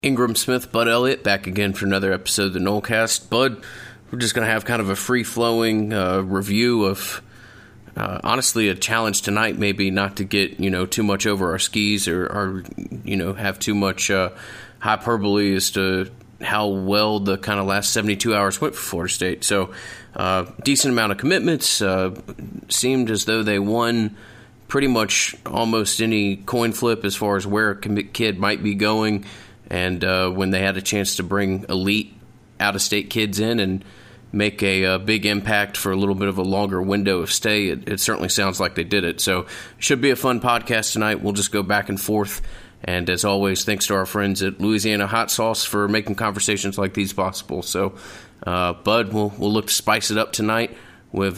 Ingram Smith, Bud Elliott, back again for another episode of the Nolecast. Bud, we're just going to have kind of a free-flowing review of, honestly, a challenge tonight, maybe not to get, too much over our skis or have too much hyperbole as to how well the kind of last 72 hours went for Florida State. So, decent amount of commitments. Seemed as though they won pretty much almost any coin flip as far as where a kid might be going. And when they had a chance to bring elite out-of-state kids in and make a big impact for a little bit of a longer window of stay, it certainly sounds like they did it. So it should be a fun podcast tonight. We'll just go back and forth. And as always, thanks to our friends at Louisiana Hot Sauce for making conversations like these possible. So, Bud, we'll look to spice it up tonight with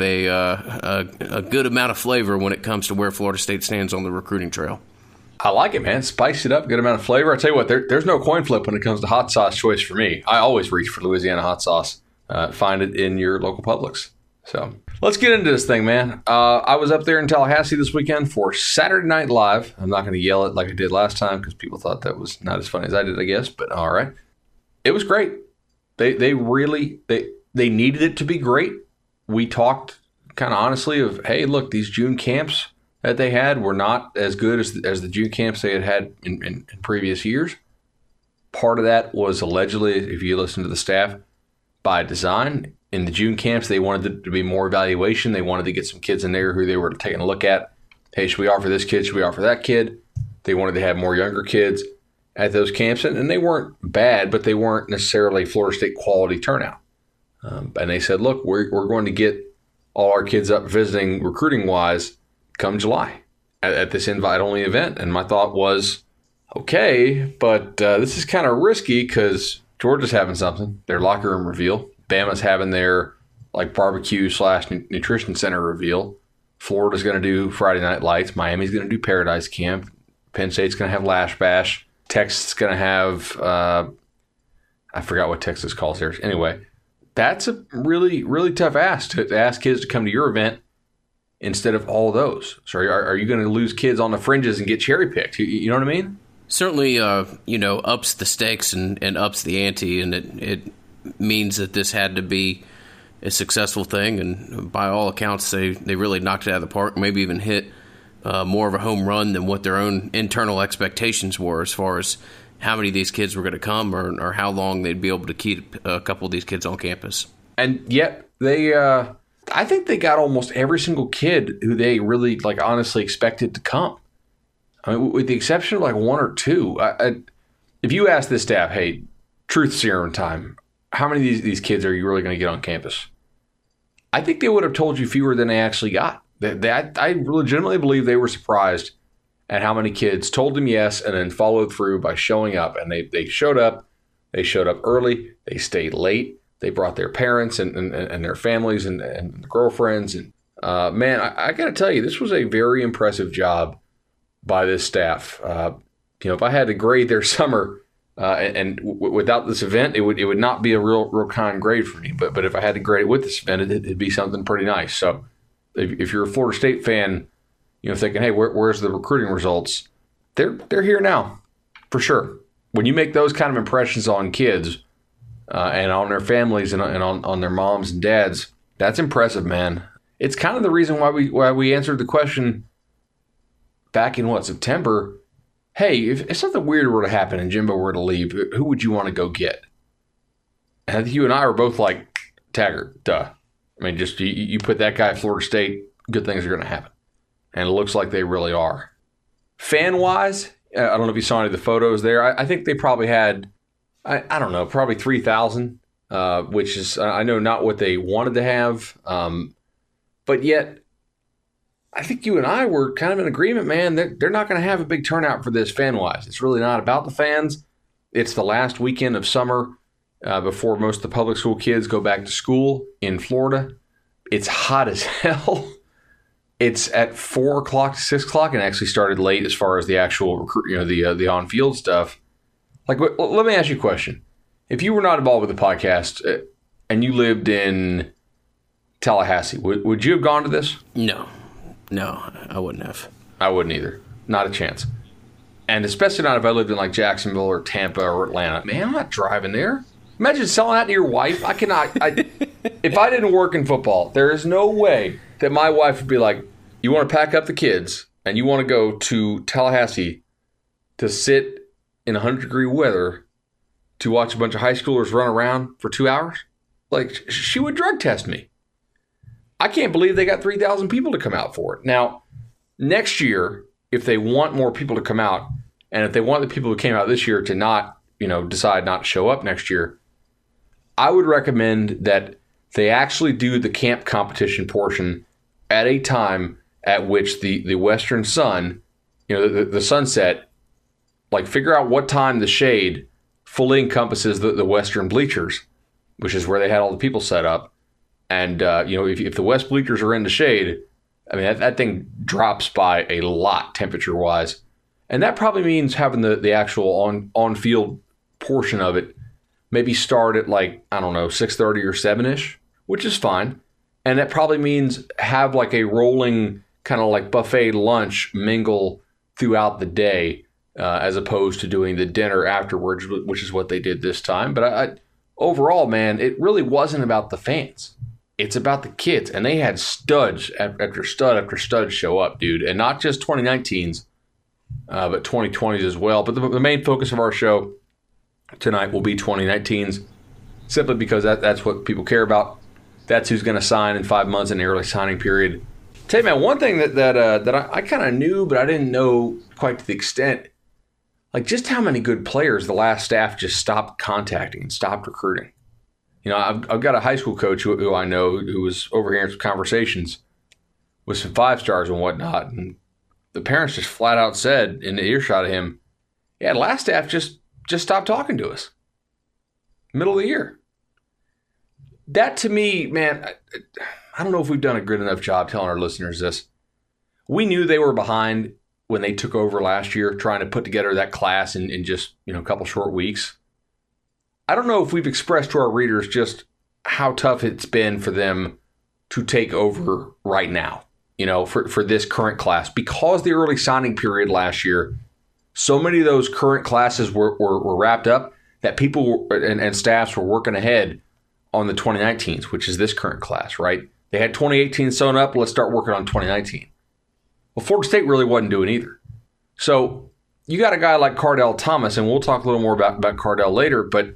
a good amount of flavor when it comes to where Florida State stands on the recruiting trail. I like it, man. Spice it up, good amount of flavor. I tell you what, there's no coin flip when it comes to hot sauce choice for me. I always reach for Louisiana hot sauce. Find it in your local Publix. So let's get into this thing, man. I was up there in Tallahassee this weekend for Saturday Night Live. I'm not going to yell it like I did last time because people thought that was not as funny as I did, I guess. But all right, it was great. They really needed it to be great. We talked kind of honestly of, hey, look, these June camps that they had were not as good as the June camps they had in previous years. Part of that was allegedly, if you listen to the staff, by design. In the June camps, they wanted it to be more evaluation. They wanted to get some kids in there who they were taking a look at. Hey, should we offer this kid? Should we offer that kid? They wanted to have more younger kids at those camps. And they weren't bad, but they weren't necessarily Florida State quality turnout. And they said, look, we're going to get all our kids up visiting recruiting-wise come July at this invite-only event. And my thought was, okay, but this is kind of risky because Georgia's having something, their locker room reveal. Bama's having their barbecue/nutrition center reveal. Florida's going to do Friday Night Lights. Miami's going to do Paradise Camp. Penn State's going to have Lash Bash. Texas is going to have, I forgot what Texas calls theirs. Anyway, that's a really, really tough ask to ask kids to come to your event instead of all those. So are you going to lose kids on the fringes and get cherry picked? You know what I mean? Certainly, ups the stakes and ups the ante, and it means that this had to be a successful thing. And by all accounts, they really knocked it out of the park, maybe even hit more of a home run than what their own internal expectations were as far as how many of these kids were going to come or how long they'd be able to keep a couple of these kids on campus. And yet they I think they got almost every single kid who they really honestly expected to come. I mean, with the exception of one or two. If you ask this staff, hey, truth serum time, how many of these kids are you really going to get on campus? I think they would have told you fewer than they actually got. I legitimately believe they were surprised at how many kids told them yes and then followed through by showing up. And they showed up. They showed up early. They stayed late. They brought their parents and their families and girlfriends. And man, I got to tell you, this was a very impressive job by this staff. If I had to grade their summer without this event, it would not be a real kind grade for me. But if I had to grade it with this event, it'd be something pretty nice. So if you're a Florida State fan, thinking, hey, where's the recruiting results? They're here now, for sure. When you make those kind of impressions on kids and on their families and on their moms and dads, that's impressive, man. It's kind of the reason why we answered the question back in September. Hey, if something weird were to happen and Jimbo were to leave, who would you want to go get? And I think you and I were both like, Taggart, duh. I mean, just you put that guy at Florida State, good things are going to happen. And it looks like they really are. Fan-wise, I don't know if you saw any of the photos there. I think they probably had, I don't know, probably 3,000, which is, I know, not what they wanted to have. But yet, I think you and I were kind of in agreement, man. They're not going to have a big turnout for this fan-wise. It's really not about the fans. It's the last weekend of summer before most of the public school kids go back to school in Florida. It's hot as hell. It's at 4 o'clock to 6 o'clock and actually started late as far as the actual the on-field stuff. Let me ask you a question. If you were not involved with the podcast and you lived in Tallahassee, would you have gone to this? No, I wouldn't have. I wouldn't either. Not a chance. And especially not if I lived in like Jacksonville or Tampa or Atlanta. Man, I'm not driving there. Imagine selling that to your wife. I cannot. If I didn't work in football, there is no way that my wife would be like, you want to pack up the kids and you want to go to Tallahassee to sit in 100-degree weather to watch a bunch of high schoolers run around for 2 hours? Like, she would drug test me. I can't believe they got 3,000 people to come out for it. Now, next year, if they want more people to come out, and if they want the people who came out this year to not, decide not to show up next year, I would recommend that they actually do the camp competition portion at a time at which the western sun, the sunset, like figure out what time the shade fully encompasses the western bleachers, which is where they had all the people set up. And, if the west bleachers are in the shade, I mean, that thing drops by a lot temperature-wise. And that probably means having the actual on-field portion of it maybe start at 6:30 or 7-ish, which is fine. And that probably means have like a rolling kind of like buffet lunch mingle throughout the day as opposed to doing the dinner afterwards, which is what they did this time. But overall, man, it really wasn't about the fans. It's about the kids. And they had studs after stud after stud show up, dude. And not just 2019s, but 2020s as well. But the main focus of our show tonight will be 2019s, simply because that's what people care about. That's who's going to sign in 5 months in the early signing period. Tell you, man, one thing that I kind of knew, but I didn't know quite to the extent, like just how many good players the last staff just stopped contacting and stopped recruiting. I've got a high school coach who I know who was overhearing some conversations with some 5-stars and whatnot, and the parents just flat out said in the earshot of him, yeah, the last staff just stopped talking to us. Middle of the year. That to me, man, I don't know if we've done a good enough job telling our listeners this. We knew they were behind when they took over last year, trying to put together that class in just a couple short weeks. I don't know if we've expressed to our readers just how tough it's been for them to take over right now, for this current class. Because the early signing period last year, so many of those current classes were wrapped up that people and staffs were working ahead on the 2019s, which is this current class, right? They had 2018 sewn up. Let's start working on 2019. Well, Florida State really wasn't doing either. So you got a guy like Cardell Thomas, and we'll talk a little more about Cardell later, but,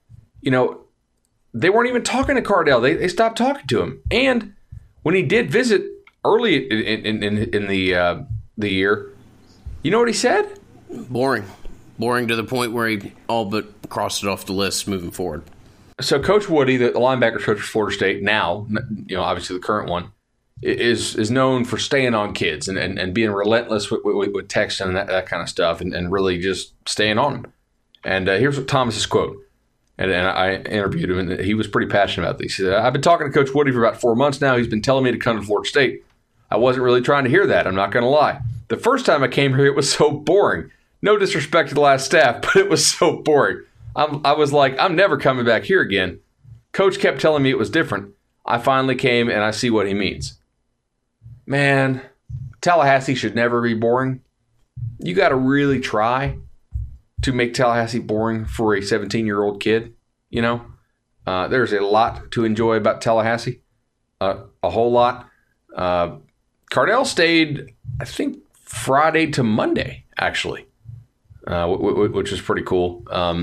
they weren't even talking to Cardell. They stopped talking to him. And when he did visit early in the year, you know what he said? Boring to the point where he all but crossed it off the list moving forward. So Coach Woody, the linebacker coach for Florida State now, obviously the current one, is known for staying on kids and being relentless with texting and that kind of stuff and really just staying on them. And here's what Thomas's quote. And I interviewed him, and he was pretty passionate about this. He said, I've been talking to Coach Woody for about 4 months now. He's been telling me to come to Florida State. I wasn't really trying to hear that. I'm not going to lie. The first time I came here, it was so boring. No disrespect to the last staff, but it was so boring. I was like, I'm never coming back here again. Coach kept telling me it was different. I finally came, and I see what he means. Man, Tallahassee should never be boring. You got to really try to make Tallahassee boring for a 17-year-old kid. There's a lot to enjoy about Tallahassee, a whole lot. Cardell stayed, I think, Friday to Monday, actually, which was pretty cool.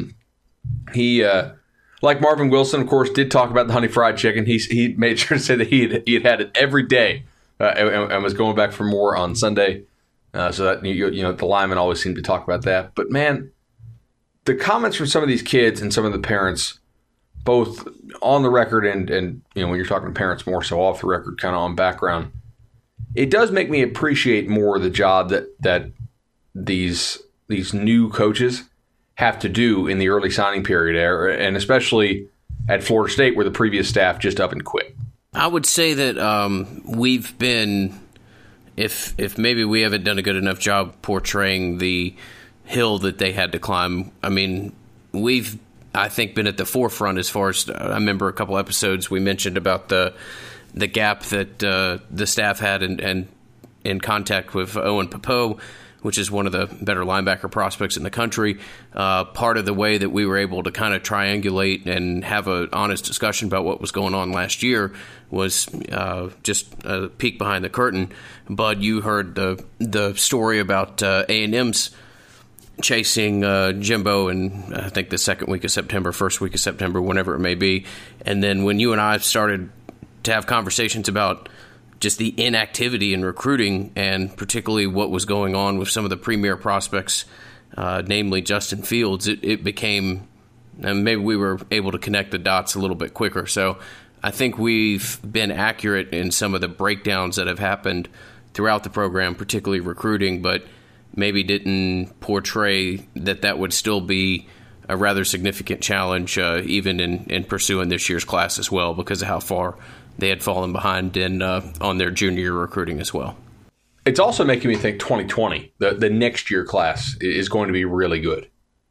He, like Marvin Wilson, of course, did talk about the honey fried chicken. He made sure to say that he had it every day and was going back for more on Sunday. So that the linemen always seem to talk about that. But man, the comments from some of these kids and some of the parents, both on the record and when you're talking to parents more so off the record, kind of on background, it does make me appreciate more the job that these new coaches have to do in the early signing period, and especially at Florida State where the previous staff just up and quit. I would say that we've been, if maybe we haven't done a good enough job portraying the hill that they had to climb. I mean, we've, I think, been at the forefront as far as, I remember a couple episodes we mentioned about the gap that the staff had in contact with Owen Popo. which is one of the better linebacker prospects in the country. Part of the way that we were able to kind of triangulate and have an honest discussion about what was going on last year was just a peek behind the curtain. But you heard the story about A&M's chasing Jimbo in, I think, the second week of September, first week of September, whenever it may be. And then when you and I started to have conversations about just the inactivity in recruiting and particularly what was going on with some of the premier prospects, namely Justin Fields, it became, and maybe we were able to connect the dots a little bit quicker. So I think we've been accurate in some of the breakdowns that have happened throughout the program, particularly recruiting, but maybe didn't portray that would still be a rather significant challenge, even in pursuing this year's class as well, because of how far they had fallen behind on their junior year recruiting as well. It's also making me think 2020, the next year class, is going to be really good.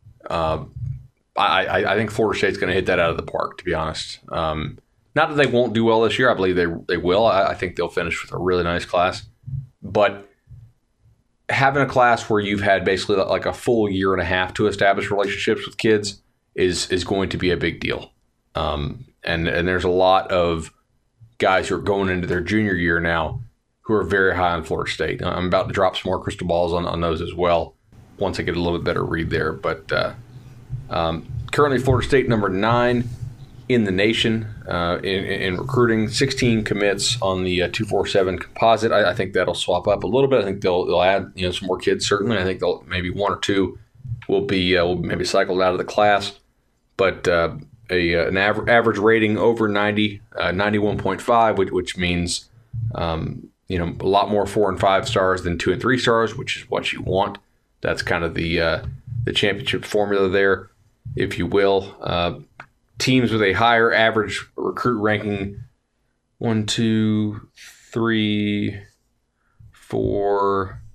I think Florida State's going to hit that out of the park, to be honest. Not that they won't do well this year. I believe they will. I think they'll finish with a really nice class. But having a class where you've had basically like a full year and a half to establish relationships with kids is going to be a big deal. And there's a lot of guys who are going into their junior year now who are very high on Florida State. I'm about to drop some more crystal balls on those as well once I get a little bit better read there. But currently Florida State number 9 in the nation in recruiting, 16 commits on the 247 composite. I think that'll swap up a little bit. I think they'll add some more kids, certainly. I think they'll maybe 1 or 2 will maybe cycled out of the class. But an average rating over 90, 91.5, which means a lot more 4 and 5 stars than 2 and 3 stars, which is what you want. That's kind of the championship formula there, if you will. Teams with a higher average recruit ranking 1, 2, 3, 4,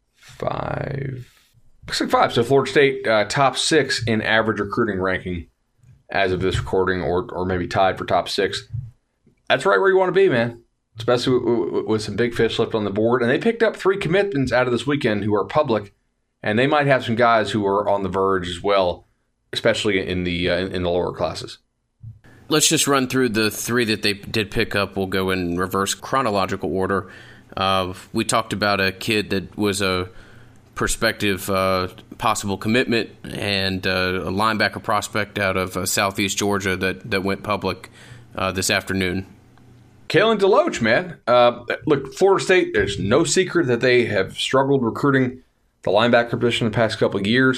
5. Looks like 5. So Florida State top 6 in average recruiting ranking as of this recording, or maybe tied for top 6. That's right where you want to be, man. Especially with some big fish left on the board. And they picked up 3 commitments out of this weekend who are public, and they might have some guys who are on the verge as well, especially in the lower classes. Let's just run through the 3 that they did pick up. We'll go in reverse chronological order. We talked about a kid that was a prospective possible commitment and a linebacker prospect out of Southeast Georgia that went public this afternoon. Kalen DeLoach, man. Look, Florida State, there's no secret that they have struggled recruiting the linebacker position the past couple of years.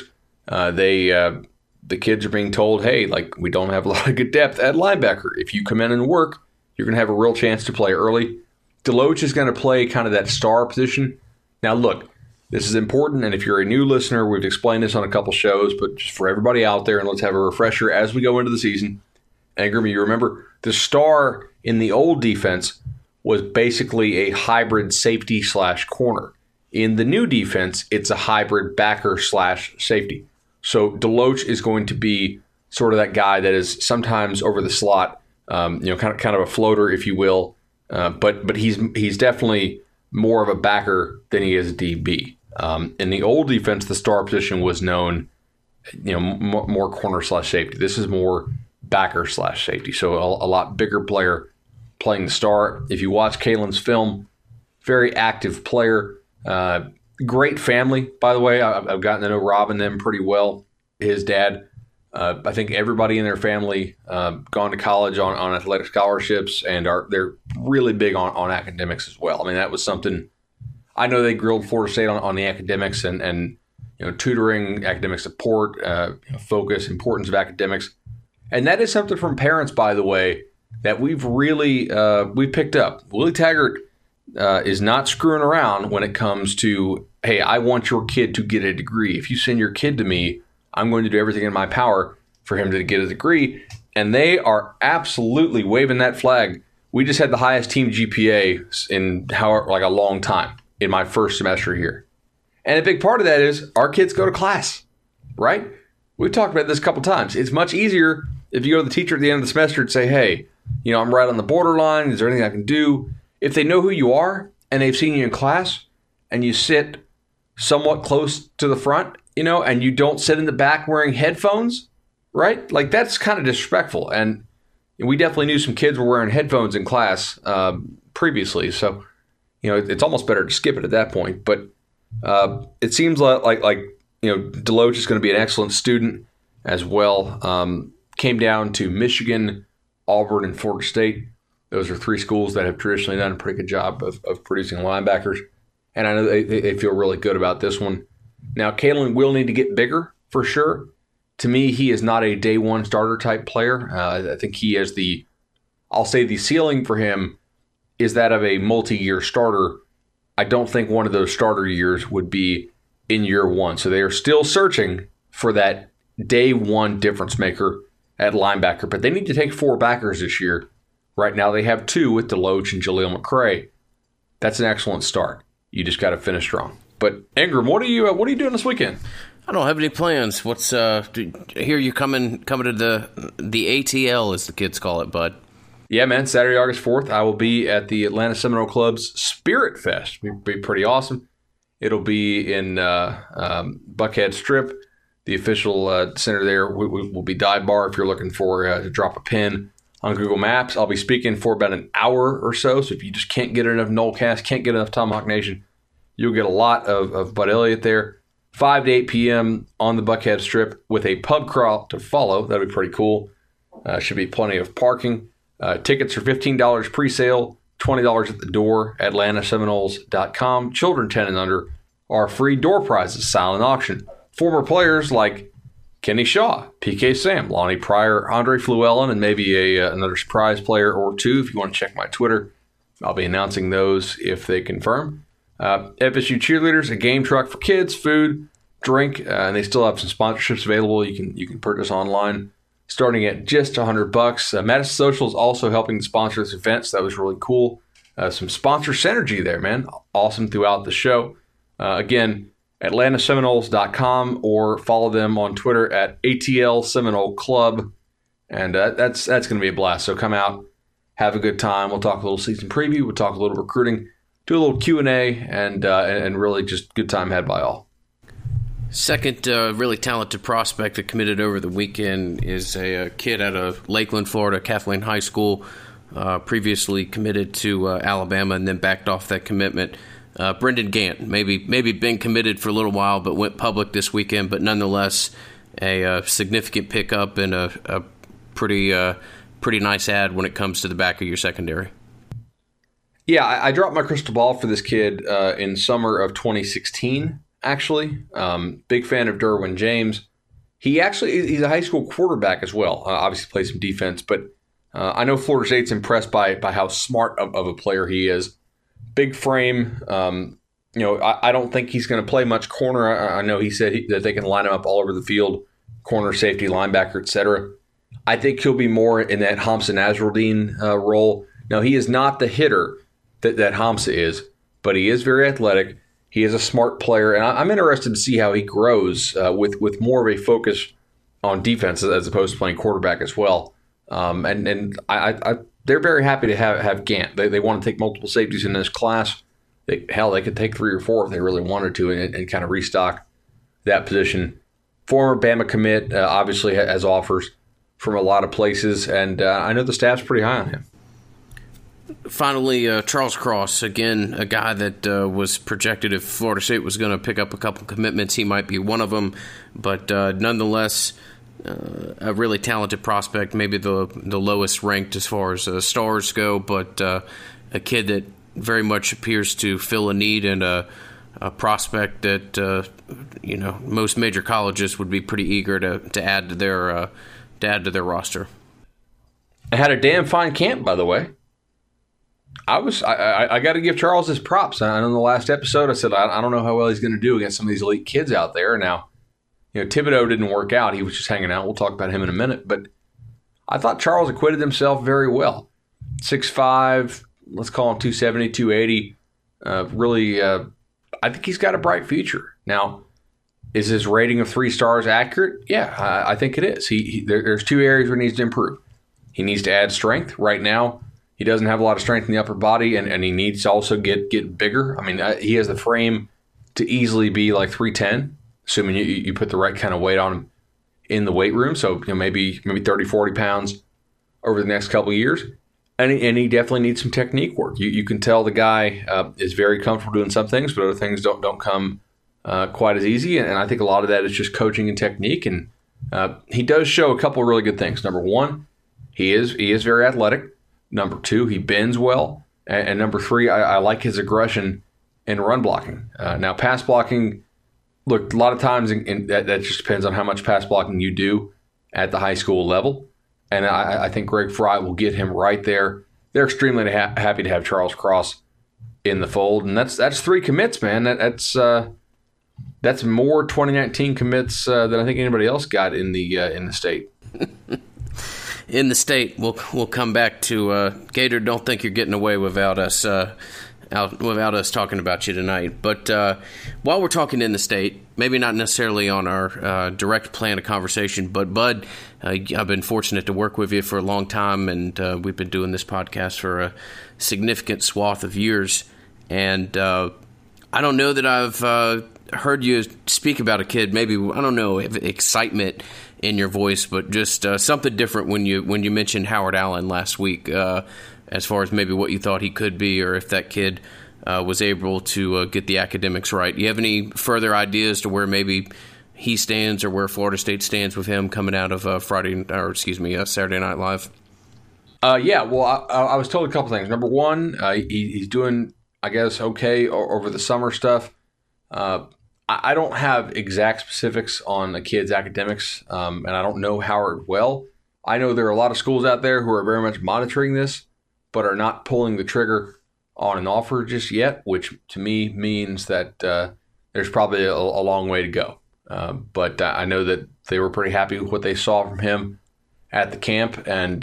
The kids are being told, hey, we don't have a lot of good depth at linebacker. If you come in and work, you're going to have a real chance to play early. DeLoach is going to play kind of that star position. Now, look, this is important, and if you're a new listener, we've explained this on a couple shows, but just for everybody out there, and let's have a refresher as we go into the season. Angermy, you remember the star in the old defense was basically a hybrid safety / corner. In the new defense, it's a hybrid backer / safety. So DeLoach is going to be sort of that guy that is sometimes over the slot, kind of a floater, if you will. But he's definitely more of a backer than he is a DB. In the old defense, the star position was known, more corner / safety. This is more backer / safety. So a lot bigger player playing the star. If you watch Kalen's film, very active player. Great family, by the way. I've gotten to know Rob and them pretty well. His dad, I think everybody in their family gone to college on athletic scholarships, and they're really big on academics as well. I mean, that was something I know they grilled Florida State on the academics and tutoring, academic support, focus, importance of academics, and that is something from parents, by the way, that we've really we picked up. Willie Taggart is not screwing around when it comes to, hey, I want your kid to get a degree. If you send your kid to me, I'm going to do everything in my power for him to get a degree. And they are absolutely waving that flag. We just had the highest team GPA in a long time in my first semester here. And a big part of that is our kids go to class, right? We've talked about this a couple times. It's much easier if you go to the teacher at the end of the semester and say, hey, I'm right on the borderline. Is there anything I can do? If they know who you are and they've seen you in class and you sit somewhat close to the front, and you don't sit in the back wearing headphones, right? Like, that's kind of disrespectful. And we definitely knew some kids were wearing headphones in class previously. So, it's almost better to skip it at that point. But it seems like Deloach is going to be an excellent student as well. Came down to Michigan, Auburn, and Florida State. Those are three schools that have traditionally done a pretty good job of producing linebackers. And I know they feel really good about this one. Now, Kalen will need to get bigger for sure. To me, he is not a day one starter type player. I think he has the ceiling for him is that of a multi-year starter. I don't think one of those starter years would be in year one. So they are still searching for that day one difference maker at linebacker. But they need to take 4 backers this year. Right now they have 2 with Deloach and Jaleel McRae. That's an excellent start. You just got to finish strong. But Ingram, what are you doing this weekend? I don't have any plans. What's here? You coming to the ATL, as the kids call it, bud? Yeah, man. Saturday, August 4th, I will be at the Atlanta Seminole Club's Spirit Fest. It'll be pretty awesome. It'll be in Buckhead Strip. The official center there will be Dive Bar if you're looking for to drop a pin on Google Maps. I'll be speaking for about an hour or so. So if you just can't get enough Nolecast, can't get enough Tomahawk Nation, you'll get a lot of Bud Elliott there. 5 to 8 p.m. on the Buckhead Strip with a pub crawl to follow. That'll be pretty cool. Should be plenty of parking. Tickets are $15 pre-sale, $20 at the door, atlantaseminoles.com. Children 10 and under are free door prizes, silent auction. Former players like Kenny Shaw, PK Sam, Lonnie Pryor, Andre Fluellen, and maybe another surprise player or two. If you want to check my Twitter, I'll be announcing those if they confirm. FSU cheerleaders, a game truck for kids, food, drink, and they still have some sponsorships available. You can purchase online, starting at just $100. Madison Social is also helping to sponsor this event, so that was really cool. Some sponsor synergy there, man. Awesome throughout the show. Again, atlantaseminoles.com or follow them on Twitter at ATL Seminole Club, and that's going to be a blast. So come out, have a good time. We'll talk a little season preview. We'll talk a little recruiting. Do a little Q&A, and really just good time had by all. Second really talented prospect that committed over the weekend is a kid out of Lakeland, Florida, Kathleen High School, previously committed to Alabama and then backed off that commitment. Brendan Gant, maybe been committed for a little while but went public this weekend, but nonetheless a significant pickup and a pretty nice ad when it comes to the back of your secondary. Yeah, I dropped my crystal ball for this kid in summer of 2016, actually. Big fan of Derwin James. He's a high school quarterback as well. Obviously plays some defense, but I know Florida State's impressed by how smart of a player he is. Big frame. I don't think he's going to play much corner. I know he said that they can line him up all over the field, corner, safety, linebacker, etc. I think he'll be more in that Hamza Nasruddin role. Now, he is not the hitter that Hamza is, but he is very athletic. He is a smart player, and I'm interested to see how he grows with more of a focus on defense as opposed to playing quarterback as well. And they're very happy to have Gant. They want to take multiple safeties in this class. They could take 3 or 4 if they really wanted to and kind of restock that position. Former Bama commit obviously has offers from a lot of places, and I know the staff's pretty high on him. Finally, Charles Cross, again, a guy that was projected if Florida State was going to pick up a couple commitments, he might be one of them. But nonetheless, a really talented prospect, maybe the lowest ranked as far as stars go, but a kid that very much appears to fill a need and a prospect that most major colleges would be pretty eager to add to their roster. I had a damn fine camp, by the way. I got to give Charles his props. I know in the last episode I said I don't know how well he's going to do against some of these elite kids out there. Now, Thibodeau didn't work out. He was just hanging out. We'll talk about him in a minute. But I thought Charles acquitted himself very well. 6'5", let's call him 270, 280. I think he's got a bright future. Now, is his rating of 3 stars accurate? Yeah, I think it is. There's 2 areas where he needs to improve. He needs to add strength. Right now, he doesn't have a lot of strength in the upper body, and he needs to also get bigger. I mean, he has the frame to easily be like 310, assuming you put the right kind of weight on him in the weight room. So maybe 30, 40 pounds over the next couple of years. And he definitely needs some technique work. You can tell the guy is very comfortable doing some things, but other things don't come quite as easy. And I think a lot of that is just coaching and technique. And he does show a couple of really good things. Number one, he is very athletic. Number two, he bends well. And number three, I like his aggression in run blocking. Now, pass blocking, look, a lot of times that just depends on how much pass blocking you do at the high school level. And I think Greg Frye will get him right there. They're extremely happy to have Charles Cross in the fold, and that's 3 commits, man. That's more 2019 commits than I think anybody else got in the state. In the state, we'll come back to Gator. Don't think you're getting away without us talking about you tonight. But while we're talking in the state, maybe not necessarily on our direct plan of conversation, but Bud, I've been fortunate to work with you for a long time, and we've been doing this podcast for a significant swath of years. And I don't know that I've heard you speak about a kid, maybe, I don't know, excitement in your voice, but just something different when you mentioned Howard Allen last week, as far as maybe what you thought he could be, or if that kid was able to get the academics right. Do you have any further ideas to where maybe he stands or where Florida State stands with him coming out of Saturday Night Live? Yeah, well, I was told a couple things. Number one, he's doing, I guess, okay over the summer stuff. I don't have exact specifics on the kid's academics, and I don't know Howard well. I know there are a lot of schools out there who are very much monitoring this, but are not pulling the trigger on an offer just yet, which to me means that there's probably a long way to go. But I know that they were pretty happy with what they saw from him at the camp. And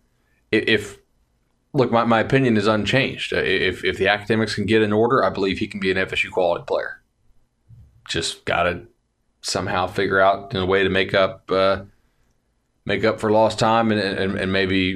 my opinion is unchanged. If the academics can get in order, I believe he can be an FSU quality player. Just got to somehow figure out a way to make up for lost time and maybe,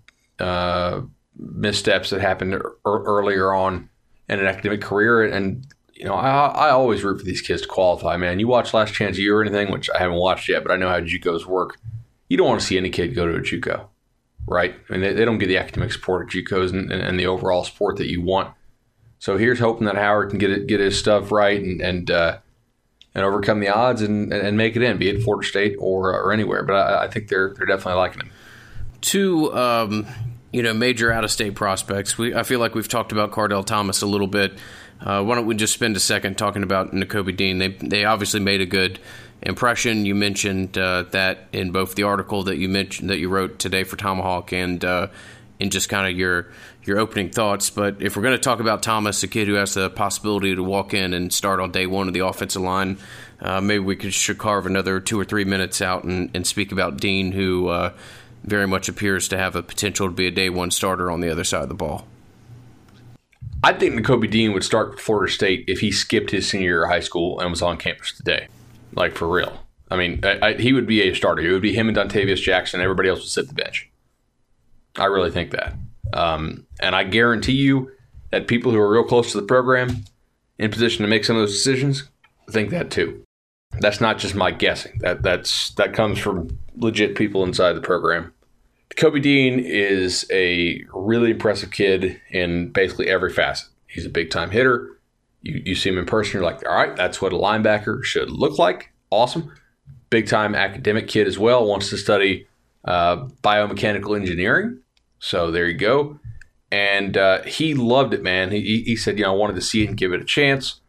missteps that happened earlier on in an academic career. And, I always root for these kids to qualify, man. You watch Last Chance U or anything, which I haven't watched yet, but I know how JUCOs work. You don't want to see any kid go to a JUCO, right? I mean, they don't get the academic support at JUCOs and the overall support that you want. So here's hoping that Howard can get his stuff right and overcome the odds and make it in, be it Florida State or anywhere. But I think they're definitely liking him. Two, major out-of-state prospects. I feel like we've talked about Cardell Thomas a little bit. Why don't we just spend a second talking about Nakobe Dean? They obviously made a good impression. You mentioned that in both the article that you wrote today for Tomahawk and in just kind of your opening thoughts. But if we're going to talk about Thomas, a kid who has the possibility to walk in and start on day one of the offensive line, maybe we should carve another 2 or 3 minutes out and speak about Dean, who very much appears to have a potential to be a day one starter on the other side of the ball. I think Nakobe Dean would start for Florida State if he skipped his senior year of high school and was on campus today. Like, for real. I mean, he would be a starter. It would be him and Dontavius Jackson. Everybody else would sit the bench. I really think that. And I guarantee you that people who are real close to the program, in position to make some of those decisions, think that too. That's not just my guessing. That comes from legit people inside the program. Nakobe Dean is a really impressive kid in basically every facet. He's a big-time hitter. You see him in person, you're like, all right, that's what a linebacker should look like. Awesome. Big-time academic kid as well. Wants to study biomechanical engineering. So there you go. And he loved it, man. He said, I wanted to see it and give it a chance.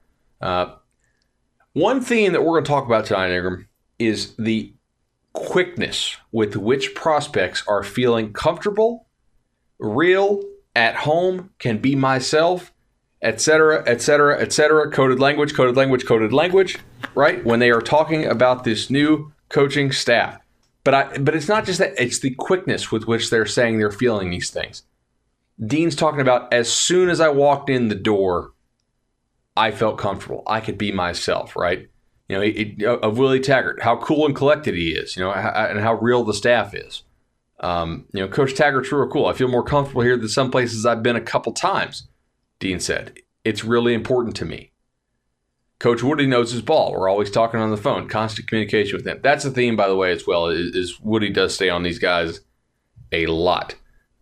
One thing that we're going to talk about tonight, Ingram, is the quickness with which prospects are feeling comfortable, real, at home, can be myself, etc., etc., etc., coded language, right? When they are talking about this new coaching staff. But it's not just that, it's the quickness with which they're saying they're feeling these things. Dean's talking about, as soon as I walked in the door, I felt comfortable. I could be myself, right? Of Willie Taggart, how cool and collected he is, and how real the staff is. Coach Taggart's real cool. I feel more comfortable here than some places I've been a couple times, Dean said. It's really important to me. Coach Woody knows his ball. We're always talking on the phone, constant communication with him. That's the theme, by the way, as well, is Woody does stay on these guys a lot.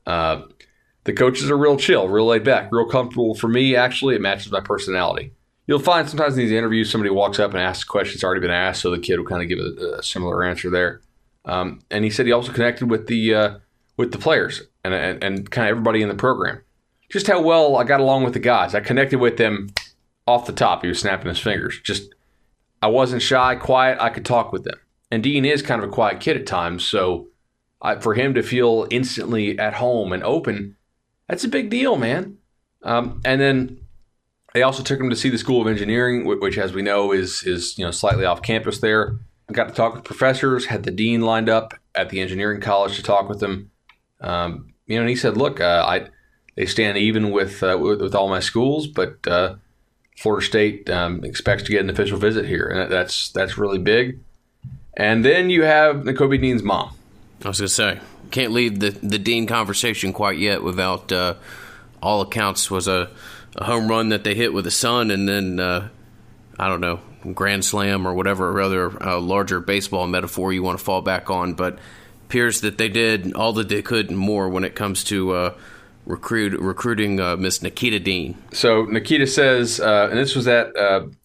The coaches are real chill, real laid back, real comfortable. For me, actually, it matches my personality. You'll find sometimes in these interviews, somebody walks up and asks a question that's already been asked, so the kid will kind of give a similar answer there. And he said he also connected with the players and kind of everybody in the program. Just how well I got along with the guys. I connected with them off the top. He was snapping his fingers. Just, I wasn't shy, quiet. I could talk with them. And Dean is kind of a quiet kid at times, so for him to feel instantly at home and open, that's a big deal, man. And then they also took him to see the School of Engineering, which, as we know, is slightly off campus there. I got to talk with professors, had the dean lined up at the engineering college to talk with them. And he said, look, they stand even with all my schools, but Florida State expects to get an official visit here, and that's really big. And then you have Nakobe Dean's mom. I was going to say, can't leave the Dean conversation quite yet without all accounts was a home run that they hit with a son, and then, I don't know, grand slam or whatever other larger baseball metaphor you want to fall back on, but appears that they did all that they could and more when it comes to recruiting Miss Nikita Dean. So Nikita says, and this was at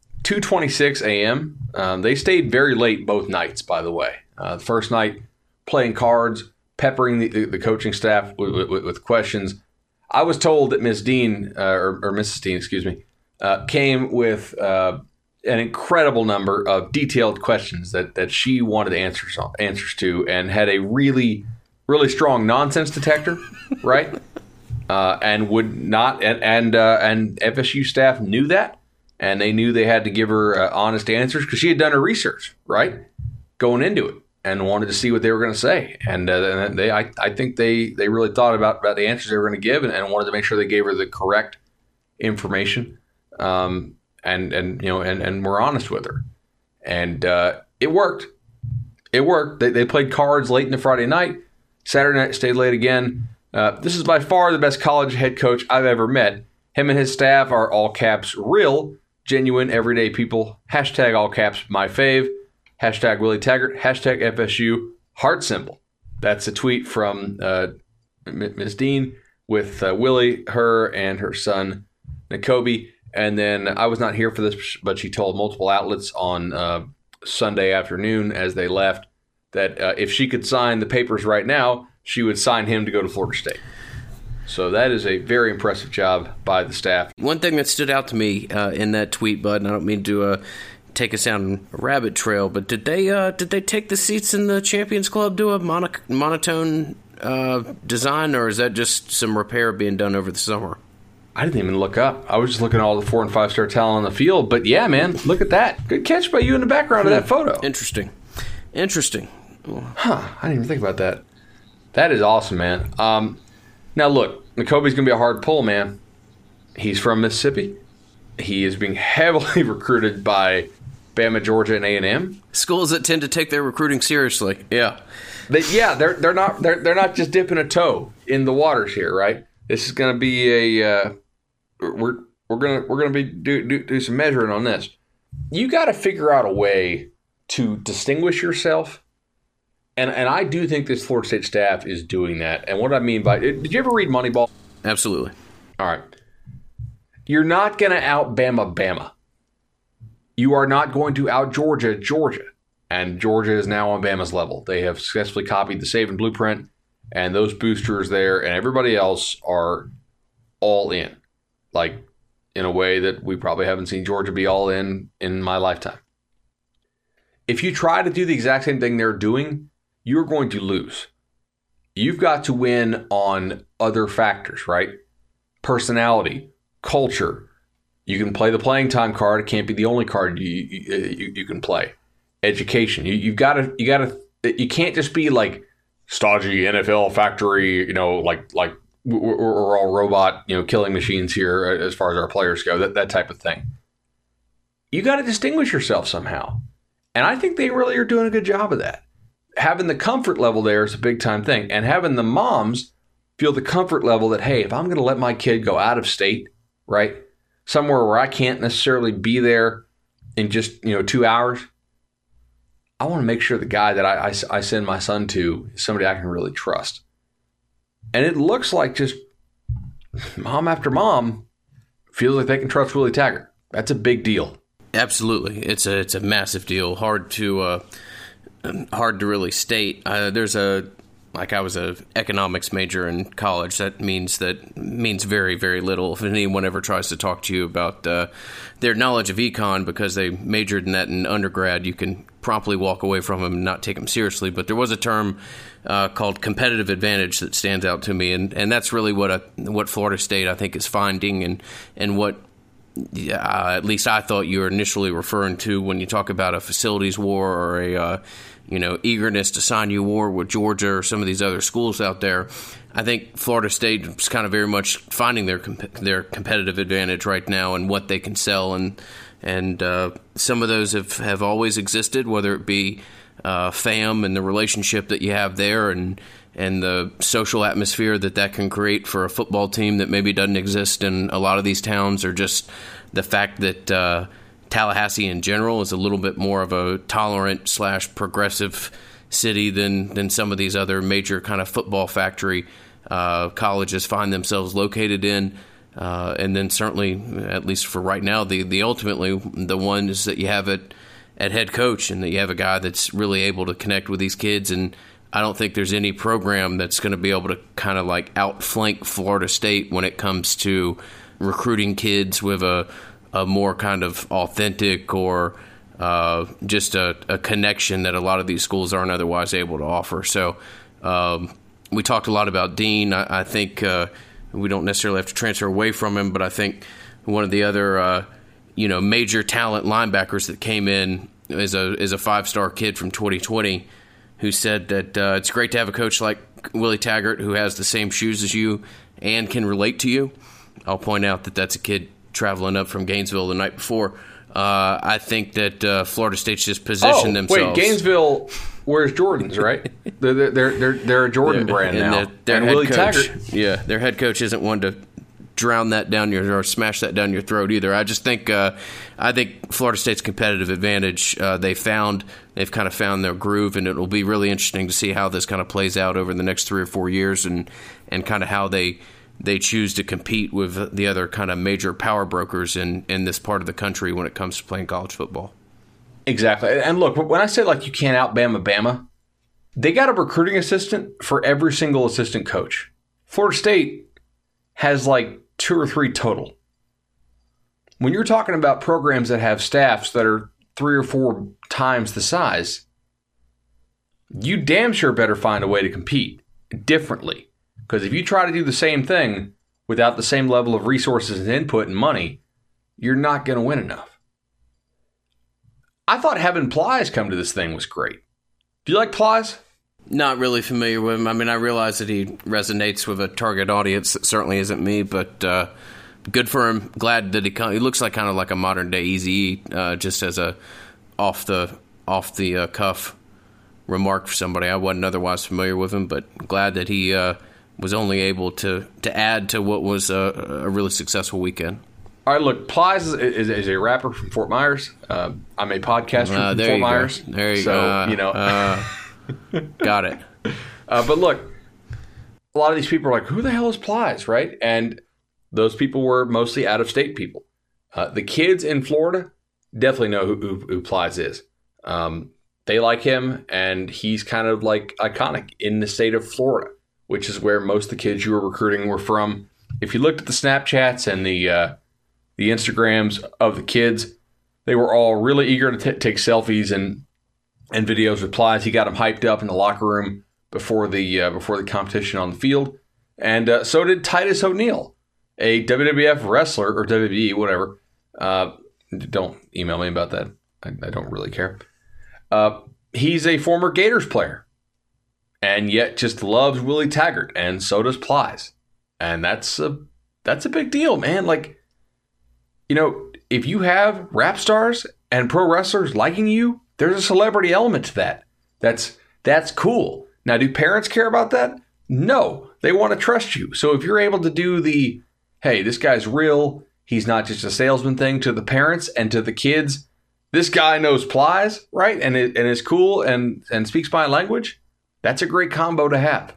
2:26 a.m., they stayed very late both nights, by the way. The first night, playing cards, peppering the coaching staff with questions. I was told that Miss Dean, or Mrs. Dean, excuse me, came with an incredible number of detailed questions that she wanted answers to, and had a really, really strong nonsense detector, right? And would not, and FSU staff knew that, and they knew they had to give her honest answers because she had done her research, right, going into it, and wanted to see what they were going to say. And I think they really thought about the answers they were going to give, and wanted to make sure they gave her the correct information, and were honest with her. And it worked. It worked. They played cards late in the Friday night. Saturday night stayed late again. This is by far the best college head coach I've ever met. Him and his staff are all caps real, genuine, everyday people. Hashtag all caps my fave. Hashtag Willie Taggart. Hashtag FSU heart symbol. That's a tweet from Ms. Dean with Willie, her, and her son, Nakobe. And then I was not here for this, but she told multiple outlets on Sunday afternoon as they left that if she could sign the papers right now, she would sign him to go to Florida State. So that is a very impressive job by the staff. One thing that stood out to me in that tweet, Bud, and I don't mean to take us down a rabbit trail, but did they take the seats in the Champions Club to a monotone design, or is that just some repair being done over the summer? I didn't even look up. I was just looking at all the 4- and 5-star talent on the field. But yeah, man, look at that. Good catch by you in the background of that photo. Interesting. Huh, I didn't even think about that. That is awesome, man. Now, look, Nakobe's going to be a hard pull, man. He's from Mississippi. He is being heavily recruited by Bama, Georgia, and A&M. Schools that tend to take their recruiting seriously. Yeah. They're not just dipping a toe in the waters here, right? This is going to be we're going to be do some measuring on this. You got to figure out a way to distinguish yourself. And I do think this Florida State staff is doing that. And what I mean by it, did you ever read Moneyball? Absolutely. All right. You're not going to out Bama. You are not going to out Georgia. And Georgia is now on Bama's level. They have successfully copied the Saban blueprint, and those boosters there and everybody else are all in, like in a way that we probably haven't seen Georgia be all in my lifetime. If you try to do the exact same thing they're doing, you're going to lose. You've got to win on other factors, right? Personality, culture. You can play the playing time card. It can't be the only card you can play. Education. You can't just be like stodgy NFL factory, like we're all robot, killing machines here as far as our players go, that type of thing. You got to distinguish yourself somehow. And I think they really are doing a good job of that. Having the comfort level there is a big time thing. And having the moms feel the comfort level that, hey, if I'm going to let my kid go out of state, right, somewhere where I can't necessarily be there in just 2 hours. I want to make sure the guy that I send my son to is somebody I can really trust. And it looks like just mom after mom feels like they can trust Willie Taggart. That's a big deal. Absolutely, it's a massive deal. Hard to really state. I was a economics major in college. That means very, very little. If anyone ever tries to talk to you about their knowledge of econ because they majored in that in undergrad, you can promptly walk away from them and not take them seriously. But there was a term called competitive advantage that stands out to me, and that's really what Florida State I think is finding, and what at least I thought you were initially referring to when you talk about a facilities war or a eagerness to sign you war with Georgia or some of these other schools out there. I think Florida State is kind of very much finding their competitive advantage right now and what they can sell, and some of those have always existed, whether it be FAM and the relationship that you have there, and the social atmosphere that can create for a football team that maybe doesn't exist in a lot of these towns, or just the fact that Tallahassee in general is a little bit more of a tolerant / progressive city than some of these other major kind of football factory colleges find themselves located in. And then certainly, at least for right now, the ultimately the one is that you have it at head coach, and that you have a guy that's really able to connect with these kids. And I don't think there's any program that's going to be able to kind of like outflank Florida State when it comes to recruiting kids with a more kind of authentic or just a connection that a lot of these schools aren't otherwise able to offer. So we talked a lot about Dean. I think we don't necessarily have to transfer away from him, but I think one of the other major talent linebackers that came in is a 5-star kid from 2020 who said that it's great to have a coach like Willie Taggart who has the same shoes as you and can relate to you. I'll point out that that's a kid traveling up from Gainesville the night before. I think that Florida State's just positioned themselves. Wait, Gainesville wears Jordans, right? They're a Jordan brand now. Their and head Willie coach, Taggart. Yeah, their head coach isn't one to drown that down or smash that down your throat either. I just think Florida State's competitive advantage they've kind of found their groove, and it will be really interesting to see how this kind of plays out over the next 3 or 4 years, and kind of how they choose to compete with the other kind of major power brokers in this part of the country when it comes to playing college football. Exactly. And look, when I say like you can't out Bama, they got a recruiting assistant for every single assistant coach. Florida State has like 2 or 3 total. When you're talking about programs that have staffs that are 3 or 4 times the size, you damn sure better find a way to compete differently. Because if you try to do the same thing without the same level of resources and input and money, you're not going to win enough. I thought having Plies come to this thing was great. Do you like Plies? Not really familiar with him. I mean, I realize that he resonates with a target audience that certainly isn't me, but good for him. Glad that he looks like kind of like a modern day Eazy-E, just as a off the cuff remark for somebody. I wasn't otherwise familiar with him, but glad that he was only able to add to what was a really successful weekend. All right, look, Plies is a rapper from Fort Myers. I'm a podcaster from Fort Myers. Go. There you go. Got it. But look, a lot of these people are like, who the hell is Plies, right? And those people were mostly out-of-state people. The kids in Florida definitely know who Plies is. They like him, and he's kind of like iconic in the state of Florida, which is where most of the kids you were recruiting were from. If you looked at the Snapchats and the Instagrams of the kids, they were all really eager to take selfies and videos with Plies. He got them hyped up in the locker room before the competition on the field. And so did Titus O'Neil, a WWF wrestler, or WWE, whatever. Don't email me about that. I don't really care. He's a former Gators player, and yet just loves Willie Taggart, and so does Plies. And that's a big deal, man. Like, if you have rap stars and pro wrestlers liking you, there's a celebrity element to that. That's cool. Now, do parents care about that? No, they want to trust you. So if you're able to do the, hey, this guy's real, he's not just a salesman thing to the parents and to the kids, this guy knows plies, right? And is cool and speaks my language. That's a great combo to have.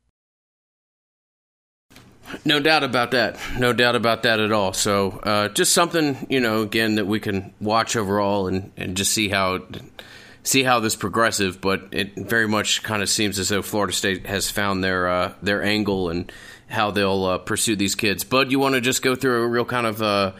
No doubt about that. No doubt about that at all. So just something, again, that we can watch overall and just see how this progressive. But it very much kind of seems as though Florida State has found their angle and how they'll pursue these kids. Bud, you want to just go through a real kind of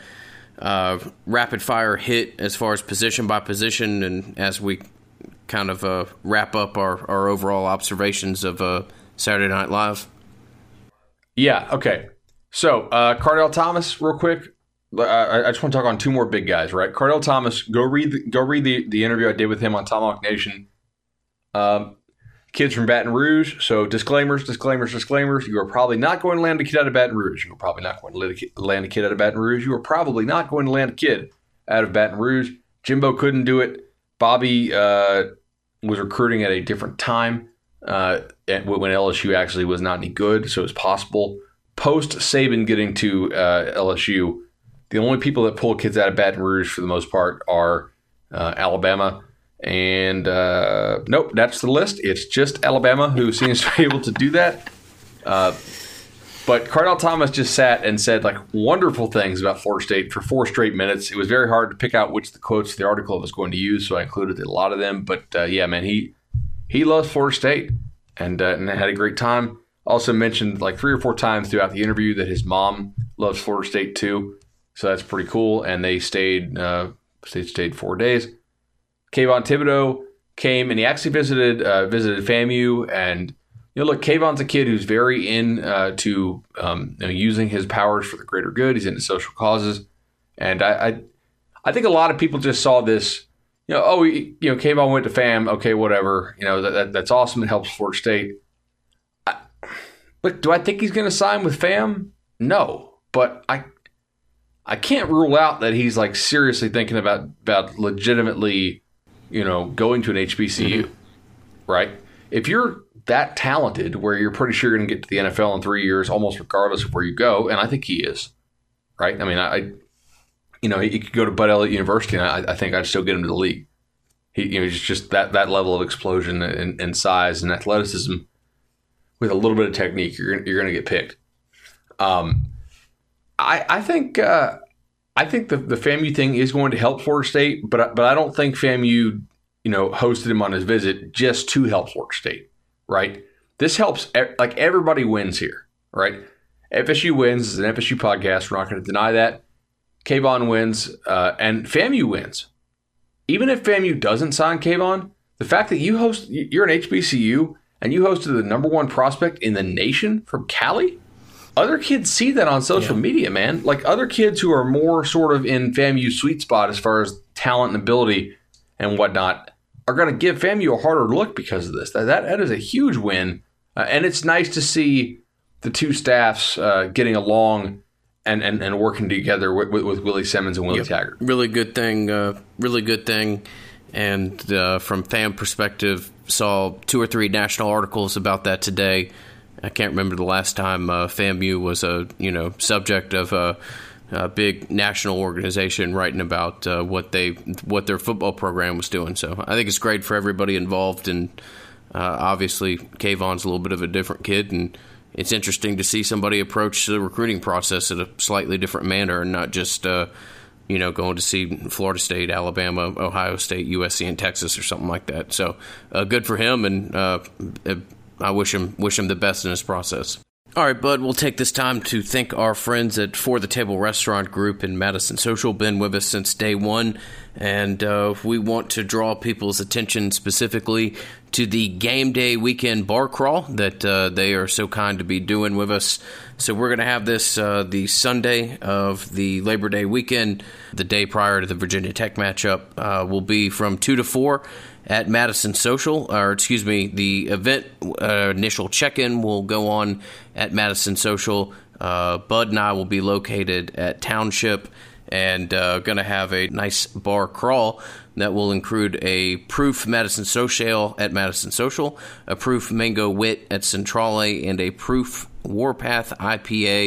rapid fire hit as far as position by position, and as we kind of wrap up our overall observations of Saturday Night Live? Yeah, okay. So, Cardell Thomas, real quick. I just want to talk on two more big guys, right? Cardell Thomas, go read the interview I did with him on Tomahawk Nation. Kids from Baton Rouge, so disclaimers. You are probably not going to land a kid out of Baton Rouge. You are probably not going to land a kid out of Baton Rouge. You are probably not going to land a kid out of Baton Rouge. Jimbo couldn't do it. Bobby was recruiting at a different time. When LSU actually was not any good, so it's possible. Post Saban getting to LSU, the only people that pull kids out of Baton Rouge for the most part are Alabama. And nope, that's the list. It's just Alabama who seems to be able to do that. But Cardell Thomas just sat and said wonderful things about Florida State for 4 straight minutes. It was very hard to pick out which the quotes of the article I was going to use, so I included a lot of them. But yeah, man, he loves Florida State and had a great time. Also mentioned 3 or 4 times throughout the interview that his mom loves Florida State too. So that's pretty cool. And they stayed 4 days. Kayvon Thibodeau came and he actually visited FAMU. And look, Kayvon's a kid who's very into using his powers for the greater good. He's into social causes, and I think a lot of people just saw this. Kayvon went to FAM. Okay, whatever. That's awesome. It helps Florida State. But do I think he's going to sign with FAM? No. But I can't rule out that he's seriously thinking about legitimately, going to an HBCU, right? If you're that talented, where you're pretty sure you're going to get to the NFL in 3 years, almost regardless of where you go, and I think he is, right? I mean, he could go to Bud Elliott University, and I think I'd still get him to the league. He's just that level of explosion and size and athleticism with a little bit of technique. You're going to get picked. I think the FAMU thing is going to help Florida State, but I don't think FAMU hosted him on his visit just to help Florida State, right? This helps. Everybody wins here, right? FSU wins. It's an FSU podcast. We're not going to deny that. Kayvon wins, and FAMU wins. Even if FAMU doesn't sign Kayvon, the fact that you're an HBCU and you hosted the number 1 prospect in the nation from Cali, other kids see that on social media, man. Other kids who are more sort of in FAMU's sweet spot as far as talent and ability and whatnot are going to give FAMU a harder look because of this. That is a huge win, and it's nice to see the two staffs getting along and working together with Willie Simmons and Willie Taggart. Really good thing. And from fan perspective, saw 2 or 3 national articles about that today. I can't remember the last time FAMU was a subject of a big national organization writing about what their football program was doing. So I think it's great for everybody involved. And obviously, Kayvon's a little bit of a different kid, and it's interesting to see somebody approach the recruiting process in a slightly different manner and not just going to see Florida State, Alabama, Ohio State, USC, and Texas or something like that. So good for him, and I wish him the best in his process. All right, Bud, we'll take this time to thank our friends at For the Table Restaurant Group in Madison Social. Been with us since day one, and we want to draw people's attention specifically to the game day weekend bar crawl that they are so kind to be doing with us. So we're going to have this the Sunday of the Labor Day weekend, the day prior to the Virginia Tech matchup, will be from 2 to 4 at Madison Social, the event initial check-in will go on at Madison Social. Bud and I will be located at Township and going to have a nice bar crawl that will include a proof Madison Social at Madison Social, a proof Mango Wit at Centrale, and a proof Warpath IPA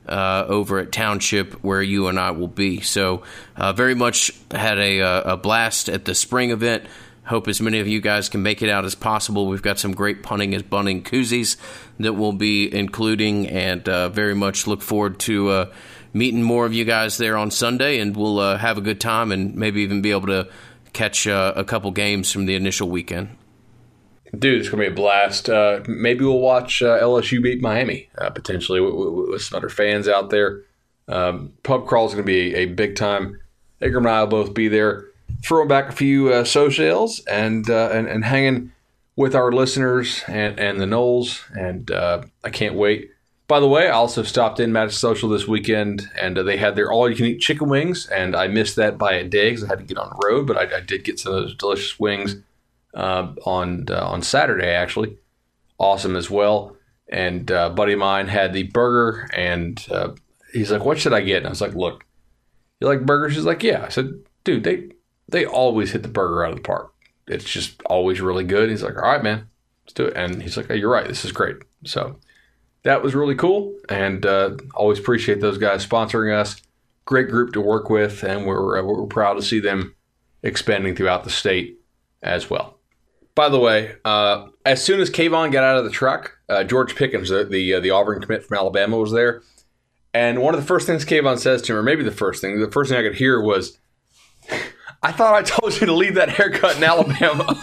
over at Township, where you and I will be. So very much had a blast at the spring event. Hope as many of you guys can make it out as possible. We've got some great punting as bunting koozies that we'll be including, and very much look forward to meeting more of you guys there on Sunday, and we'll have a good time and maybe even be able to catch a couple games from the initial weekend. Dude, it's going to be a blast. Maybe we'll watch LSU beat Miami, potentially, with some other fans out there. Pub crawl is going to be a big time. Ingram and I will both be there, throwing back a few socials and hanging with our listeners and the Noles, and I can't wait. By the way, I also stopped in Madison Social this weekend, and they had their all-you-can-eat chicken wings, and I missed that by a day because I had to get on the road, but I did get some of those delicious wings on Saturday, actually. Awesome as well. And a buddy of mine had the burger, and he's like, what should I get? And I was like, look, you like burgers? He's like, yeah. I said, dude, they always hit the burger out of the park. It's just always really good. He's like, all right, man, let's do it. And he's like, oh, you're right. This is great. So that was really cool, and always appreciate those guys sponsoring us. Great group to work with, and we're proud to see them expanding throughout the state as well. By the way, as soon as Kayvon got out of the truck, George Pickens, the Auburn commit from Alabama, was there. And one of the first things Kayvon says to him, or maybe the first thing I could hear was, I thought I told you to leave that haircut in Alabama.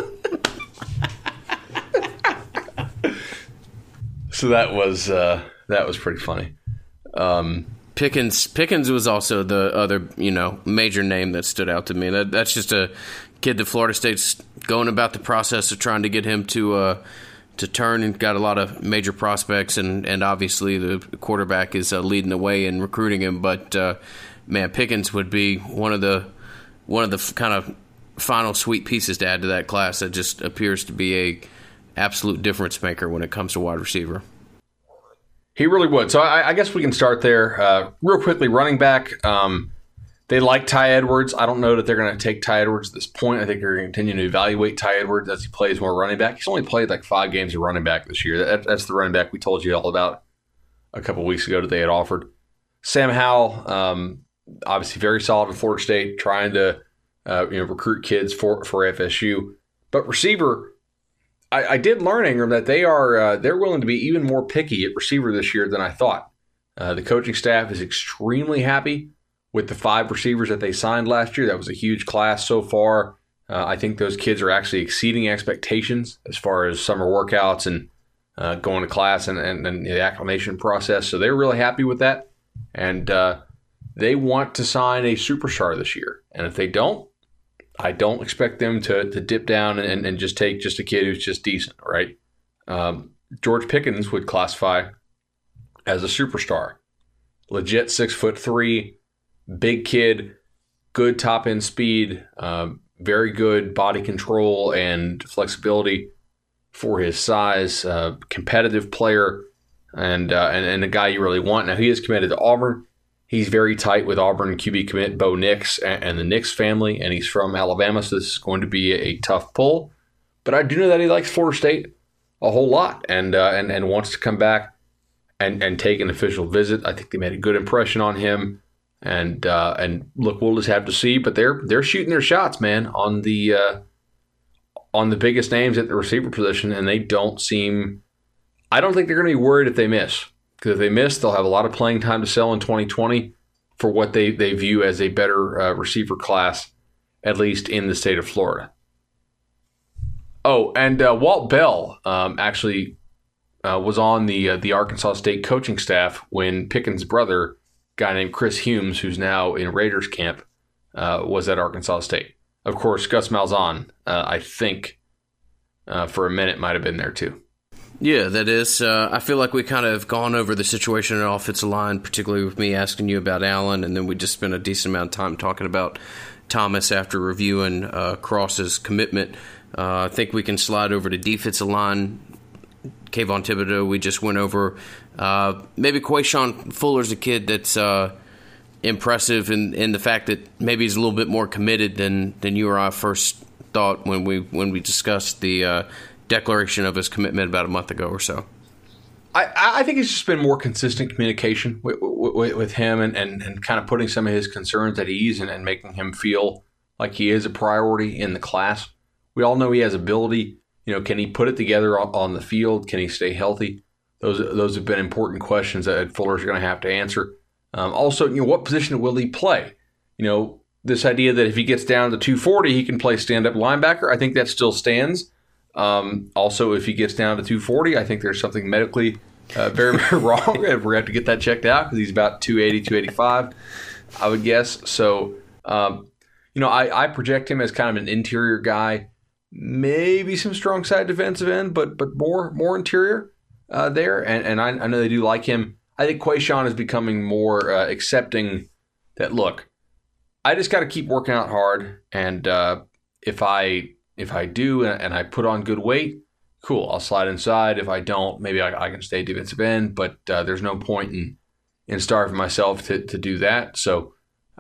So that was pretty funny. Pickens was also the other, major name that stood out to me. That's just a kid that Florida State's going about the process of trying to get him to turn, and got a lot of major prospects, and obviously the quarterback is leading the way in recruiting him. But man, Pickens would be one of the kind of final sweet pieces to add to that class. That just appears to be a absolute difference maker when it comes to wide receiver. He really would. So I guess we can start there. Real quickly, running back. They like Ty Edwards. I don't know that they're going to take Ty Edwards at this point. I think they're going to continue to evaluate Ty Edwards as he plays more running back. He's only played like 5 games of running back this year. That's the running back we told you all about a couple weeks ago that they had offered. Sam Howell, obviously very solid in Florida State, trying to recruit kids for FSU. But receiver, I did learn, Ingram, that they're willing to be even more picky at receiver this year than I thought. The coaching staff is extremely happy with the 5 receivers that they signed last year. That was a huge class so far. I think those kids are actually exceeding expectations as far as summer workouts and going to class and the acclimation process. So they're really happy with that. And they want to sign a superstar this year. And if they don't, I don't expect them to dip down and just take just a kid who's just decent, right? George Pickens would classify as a superstar. Legit 6'3", big kid, good top end speed, very good body control and flexibility for his size, competitive player, and a guy you really want. Now, he is committed to Auburn. He's very tight with Auburn QB commit Bo Nix and the Nix family, and he's from Alabama, so this is going to be a tough pull. But I do know that he likes Florida State a whole lot and wants to come back and take an official visit. I think they made a good impression on him. And look, we'll just have to see. But they're shooting their shots, man, on the biggest names at the receiver position, and they don't seem. I don't think they're going to be worried if they miss, because if they miss, they'll have a lot of playing time to sell in 2020 for what they view as a better receiver class, at least in the state of Florida. Oh, and Walt Bell actually was on the Arkansas State coaching staff when Pickens' brother, guy named Chris Humes, who's now in Raiders camp, was at Arkansas State. Of course, Gus Malzahn, I think, for a minute might have been there too. Yeah, that is. I feel like we kind of gone over the situation in offensive line, particularly with me asking you about Allen, and then we just spent a decent amount of time talking about Thomas after reviewing Cross's commitment. I think we can slide over to defensive line. Kayvon Thibodeaux, we just went over. Maybe Quayshawn Fuller's a kid that's impressive in the fact that maybe he's a little bit more committed than you or I first thought when we discussed the declaration of his commitment about a month ago or so. I think it's just been more consistent communication with him and kind of putting some of his concerns at ease and making him feel like he is a priority in the class. We all know he has ability. Can he put it together on the field? Can he stay healthy? Those have been important questions that Fuller's going to have to answer. Also, what position will he play? This idea that if he gets down to 240, he can play stand-up linebacker, I think that still stands. Also, if he gets down to 240, I think there's something medically very, very wrong. We're going to have to get that checked out because he's about 280, 285, I would guess. So, I project him as kind of an interior guy, maybe some strong side defensive end, but more interior there. And I know they do like him. I think Quayshawn is becoming more accepting that, look, I just got to keep working out hard. And if I do and I put on good weight, cool, I'll slide inside. If I don't, maybe I can stay defensive end. But there's no point in starving myself to do that. So,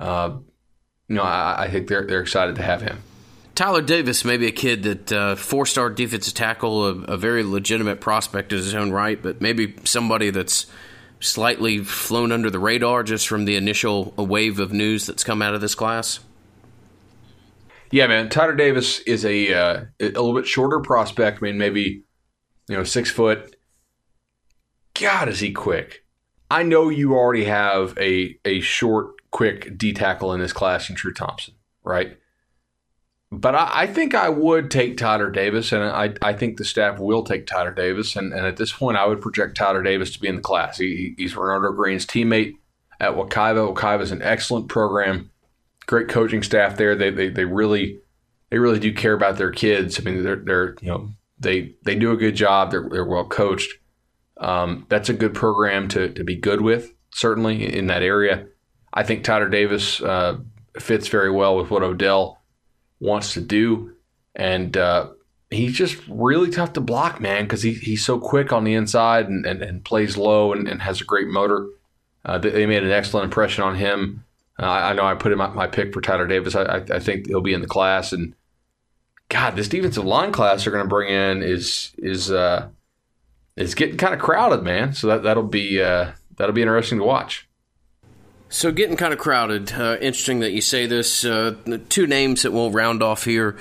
I think they're excited to have him. Tyler Davis may be a kid that four-star defensive tackle, a very legitimate prospect in his own right, but maybe somebody that's slightly flown under the radar just from the initial wave of news that's come out of this class. Yeah, man. Tyler Davis is a little bit shorter prospect. I mean, maybe 6 foot. God, is he quick? I know you already have a short, quick D tackle in this class in True Thompson, right? But I think I would take Tyler Davis, and I think the staff will take Tyler Davis. And at this point, I would project Tyler Davis to be in the class. He's Renardo Green's teammate at Wekiva. Wekiva is an excellent program, great coaching staff there. They really do care about their kids. I mean, they do a good job. They're well coached. That's a good program to be good with, certainly in that area. I think Tyler Davis fits very well with what Odell wants to do, and he's just really tough to block, man, because he's so quick on the inside and plays low and has a great motor. They made an excellent impression on him. I know I put in my pick for Tyler Davis. I think he'll be in the class, and God, this defensive line class they're going to bring in is getting kind of crowded, man. So that'll be interesting to watch. So getting kind of crowded. Interesting that you say this. Two names that we'll round off here.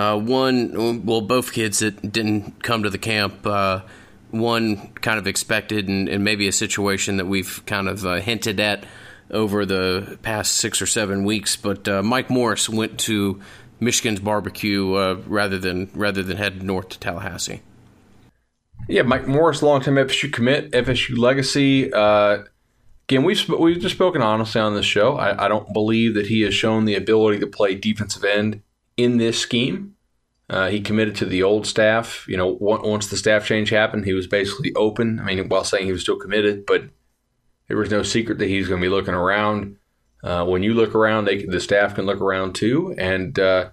Both kids that didn't come to the camp. One kind of expected and maybe a situation that we've kind of hinted at over the past 6 or 7 weeks. But Mike Morris went to Michigan's barbecue rather than head north to Tallahassee. Yeah, Mike Morris, long-time FSU commit, FSU legacy. Again, we've just spoken honestly on this show. I don't believe that he has shown the ability to play defensive end in this scheme. He committed to the old staff. Once the staff change happened, he was basically open. I mean, while saying he was still committed, but there was no secret that he's going to be looking around. When you look around, the staff can look around too. And I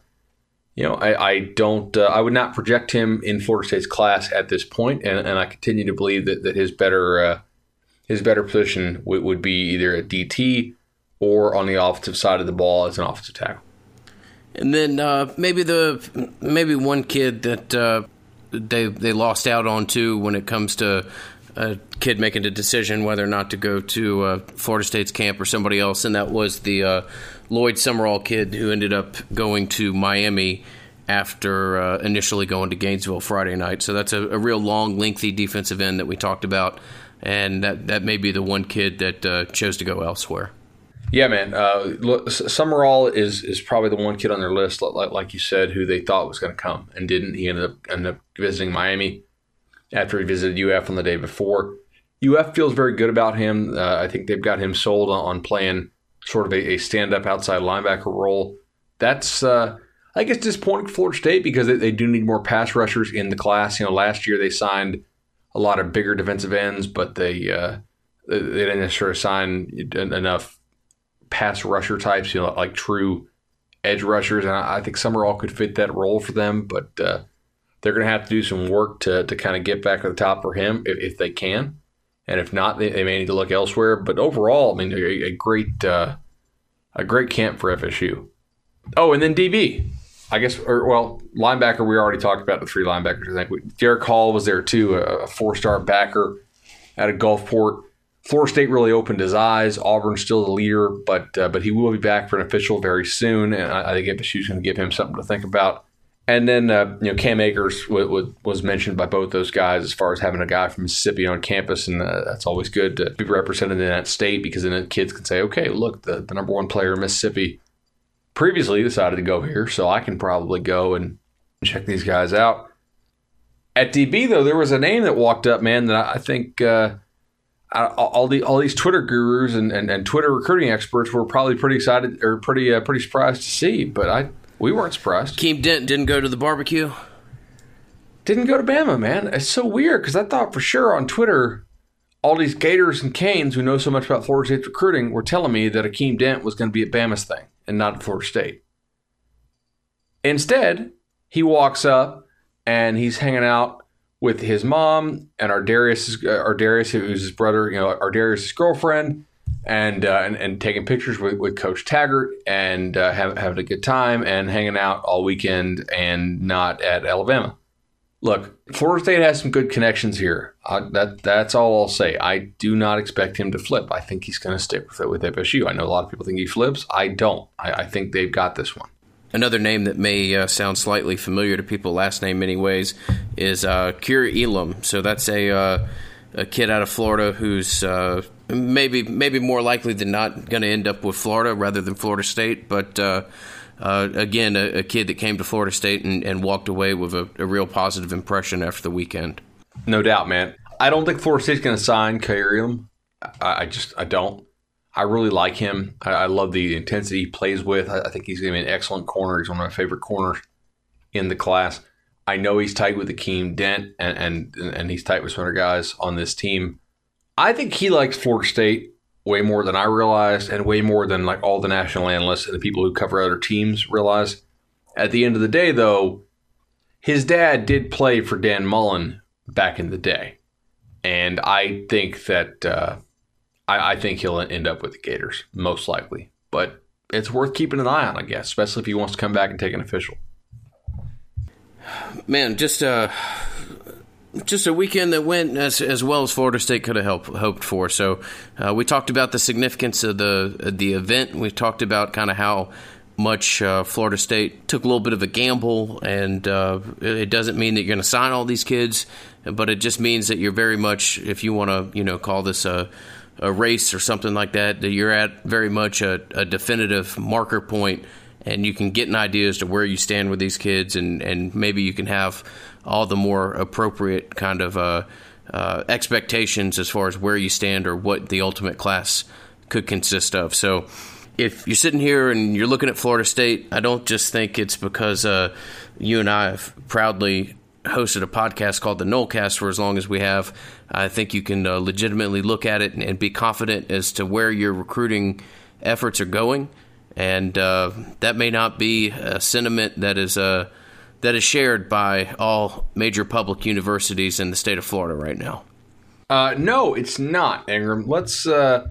would not project him in Florida State's class at this point, and I continue to believe that his better position would be either at DT or on the offensive side of the ball as an offensive tackle. And then maybe one kid that they lost out on too when it comes to a kid making a decision whether or not to go to Florida State's camp or somebody else, and that was the Lloyd Summerall kid who ended up going to Miami after initially going to Gainesville Friday night. So that's a real long, lengthy defensive end that we talked about. And that may be the one kid that chose to go elsewhere. Yeah, man. Summerall is probably the one kid on their list, like you said, who they thought was going to come and didn't. He ended up visiting Miami after he visited UF on the day before. UF feels very good about him. I think they've got him sold on playing sort of a stand-up outside linebacker role. That's, I guess, disappointing for Florida State because they do need more pass rushers in the class. Last year they signed a lot of bigger defensive ends, but they didn't necessarily sign enough pass rusher types, like true edge rushers. And I think Summerall could fit that role for them, but they're going to have to do some work to kind of get back to the top for him if they can. And if not, they may need to look elsewhere. But overall, I mean, a great camp for FSU. Oh, and then DB. I guess, linebacker, we already talked about the three linebackers. I think Derek Hall was there too, a 4-star backer. out of Gulfport. Florida State really opened his eyes. Auburn's still the leader, but he will be back for an official very soon, and I think FSU's going to give him something to think about. And then Cam Akers was mentioned by both those guys as far as having a guy from Mississippi on campus, and that's always good to be represented in that state because then the kids can say, okay, look, the number one player in Mississippi previously decided to go here, so I can probably go and check these guys out. At DB, though, there was a name that walked up, man, that I think all these Twitter gurus and Twitter recruiting experts were probably pretty excited or pretty surprised to see, but we weren't surprised. Keem Dent didn't go to the barbecue? Didn't go to Bama, man. It's so weird because I thought for sure on Twitter, all these Gators and Canes who know so much about Florida State's recruiting were telling me that Keem Dent was going to be at Bama's thing and not at Florida State. Instead, he walks up and he's hanging out with his mom and Ardarius, who's his brother, Ardarius' girlfriend, and taking pictures with Coach Taggart and having a good time and hanging out all weekend and not at Alabama. Look, Florida State has some good connections here. That's all I'll say. I do not expect him to flip. I think he's going to stick with FSU. I know a lot of people think he flips. I don't. I think they've got this one. Another name that may sound slightly familiar to people, last name anyways, is Kira Elam. So that's a kid out of Florida who's maybe more likely than not going to end up with Florida rather than Florida State. But again, a kid that came to Florida State and walked away with a real positive impression after the weekend. No doubt, man. I don't think Florida State's going to sign Kira Elam. I don't. I really like him. I love the intensity he plays with. I think he's going to be an excellent corner. He's one of my favorite corners in the class. I know he's tight with Keem Dent, and he's tight with some other guys on this team. I think he likes Florida State way more than I realized and way more than like all the national analysts and the people who cover other teams realize. At the end of the day, though, his dad did play for Dan Mullen back in the day. And I think that I think he'll end up with the Gators, most likely. But it's worth keeping an eye on, I guess, especially if he wants to come back and take an official. Man, just a weekend that went as well as Florida State could have hoped for. So we talked about the significance of the event. We talked about kind of how much Florida State took a little bit of a gamble, and it doesn't mean that you're going to sign all these kids, but it just means that you're very much, if you want to call this a race or something like that you're at very much a definitive marker point, and you can get an idea as to where you stand with these kids, and maybe you can have all the more appropriate kind of expectations as far as where you stand or what the ultimate class could consist of. So if you're sitting here and you're looking at Florida State, I don't just think it's because you and I have proudly hosted a podcast called the Nolecast for as long as we have. I think you can legitimately look at it and be confident as to where your recruiting efforts are going, and that may not be a sentiment that is shared by all major public universities in the state of Florida right now. No, it's not, Ingram. Let's oh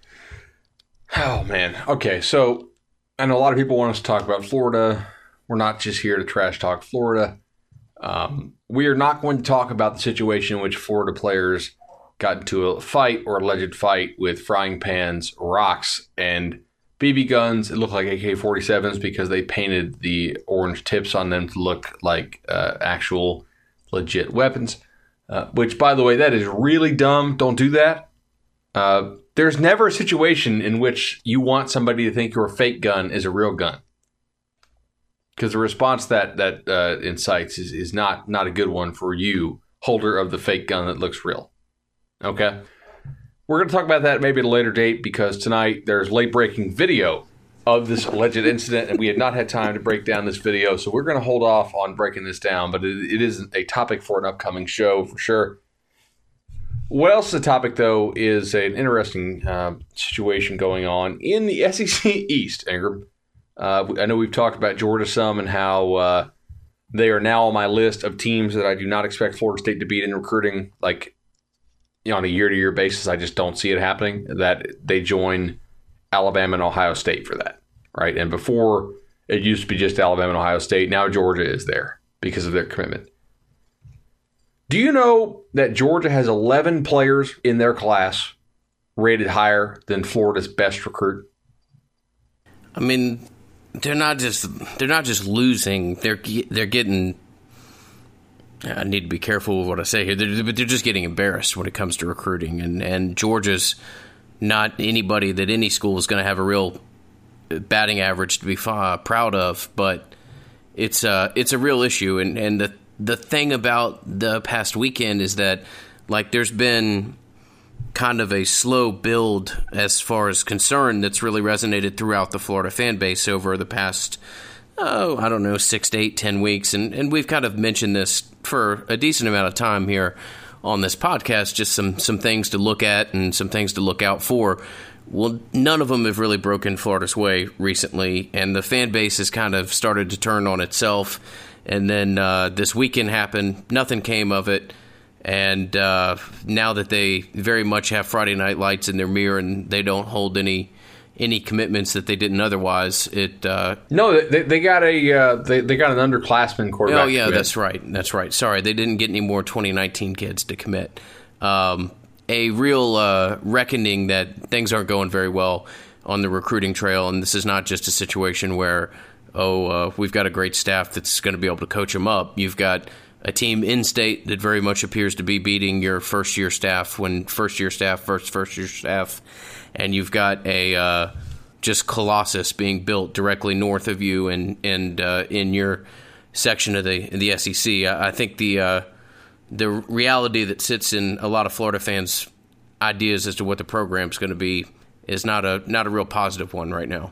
man. Okay, so I know a lot of people want us to talk about Florida. We're not just here to trash talk Florida. We are not going to talk about the situation in which Florida players got into a fight or alleged fight with frying pans, rocks, and BB guns. It looked like AK-47s because they painted the orange tips on them to look like actual legit weapons, which, by the way, that is really dumb. Don't do that. There's never a situation in which you want somebody to think your fake gun is a real gun, because the response that incites is not a good one for you, holder of the fake gun that looks real. Okay? We're going to talk about that maybe at a later date, because tonight there's late-breaking video of this alleged incident, and we had not had time to break down this video, so we're going to hold off on breaking this down, but it is a topic for an upcoming show for sure. What else is a topic, though, is an interesting situation going on in the SEC East, Ingram. I know we've talked about Georgia some and how they are now on my list of teams that I do not expect Florida State to beat in recruiting, like on a year-to-year basis. I just don't see it happening, that they join Alabama and Ohio State for that, right? And before, it used to be just Alabama and Ohio State. Now Georgia is there because of their commitment. Do you know that Georgia has 11 players in their class rated higher than Florida's best recruit? I mean, they're not just losing. They're getting. I need to be careful with what I say here. But they're just getting embarrassed when it comes to recruiting, and Georgia's not anybody that any school is going to have a real batting average to be proud of. But it's a real issue, and the thing about the past weekend is that, like, there's been kind of a slow build as far as concern that's really resonated throughout the Florida fan base over the past, 6 to 8, 10 weeks. And we've kind of mentioned this for a decent amount of time here on this podcast, just some things to look at and some things to look out for. Well, none of them have really broken Florida's way recently, and the fan base has kind of started to turn on itself. And then this weekend happened. Nothing came of it. And now that they very much have Friday Night Lights in their mirror and they don't hold any commitments that they didn't otherwise, they got an underclassman quarterback. Oh yeah, that's right. Sorry, they didn't get any more 2019 kids to commit. A real reckoning that things aren't going very well on the recruiting trail, and this is not just a situation where we've got a great staff that's going to be able to coach them up. You've got a team in-state that very much appears to be beating your first-year staff when first-year staff versus first-year staff. And you've got a just colossus being built directly north of you and in your section of the SEC. I think the reality that sits in a lot of Florida fans' ideas as to what the program's going to be is not a real positive one right now.